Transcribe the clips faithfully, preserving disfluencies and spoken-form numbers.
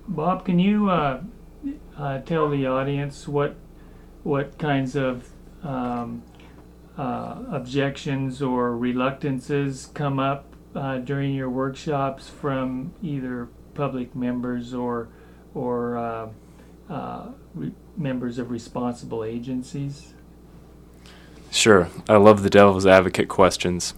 Bob, can you uh, uh, tell the audience what what kinds of um, uh, objections or reluctances come up uh, during your workshops from either public members or or uh, uh, re- members of responsible agencies? Sure. I love the devil's advocate questions.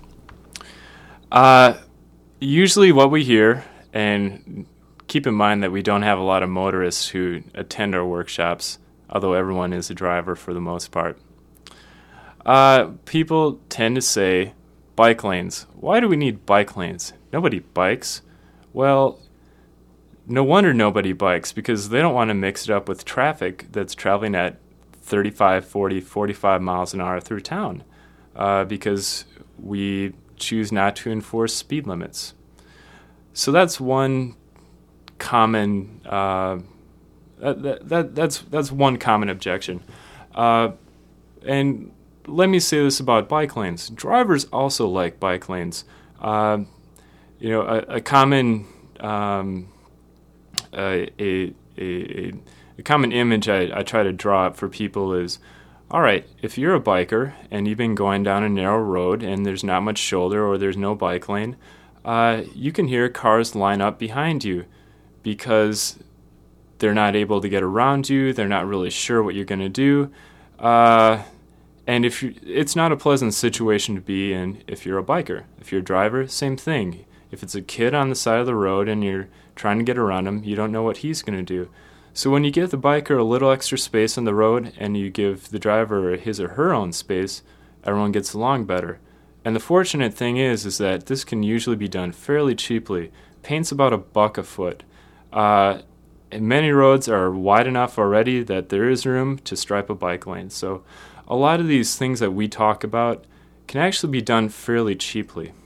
Uh, usually what we hear, and keep in mind that we don't have a lot of motorists who attend our workshops, although everyone is a driver for the most part. Uh, people tend to say, bike lanes. Why do we need bike lanes? Nobody bikes. Well, no wonder nobody bikes, because they don't want to mix it up with traffic that's traveling at thirty-five, forty, forty-five miles an hour through town, uh, because we choose not to enforce speed limits. So that's one common uh, that, that that's that's one common objection. Uh, and let me say this about bike lanes. Drivers also like bike lanes. Uh, you know, a, a common um, a, a, a, a common image I, I try to draw up for people is, all right, if you're a biker and you've been going down a narrow road and there's not much shoulder or there's no bike lane, uh, you can hear cars line up behind you because they're not able to get around you. They're not really sure what you're going to do. Uh, and if you, it's not a pleasant situation to be in if you're a biker. If you're a driver, same thing. If it's a kid on the side of the road and you're trying to get around him, you don't know what he's going to do. So when you give the biker a little extra space on the road and you give the driver his or her own space, everyone gets along better. And the fortunate thing is, is that this can usually be done fairly cheaply. Paint's about a buck a foot. Uh, and many roads are wide enough already that there is room to stripe a bike lane. So a lot of these things that we talk about can actually be done fairly cheaply.